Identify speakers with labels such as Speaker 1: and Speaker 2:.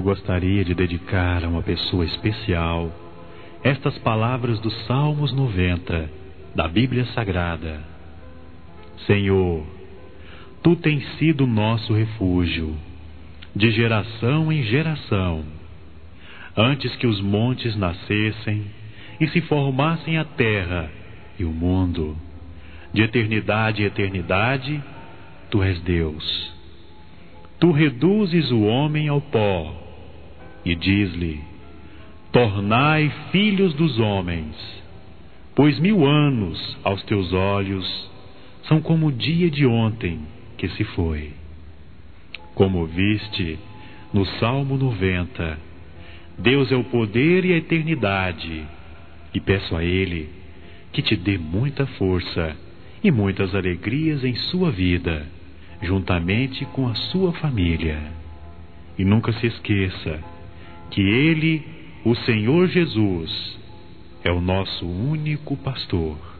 Speaker 1: gostaria de dedicar a uma pessoa especial estas palavras dos Salmos 90 da Bíblia Sagrada. Senhor, Tu tens sido nosso refúgio, de geração em geração. Antes que os montes nascessem e se formassem a terra e o mundo, de eternidade em eternidade, Tu és Deus. Tu reduzes o homem ao pó e diz-lhe: tornai filhos dos homens, pois 1000 anos aos teus olhos são como o dia de ontem que se foi. Como viste no Salmo 90, Deus é o poder e a eternidade, e peço a Ele que te dê muita força e muitas alegrias em sua vida, juntamente com a sua família. E nunca se esqueça que Ele, o Senhor Jesus, é o nosso único pastor.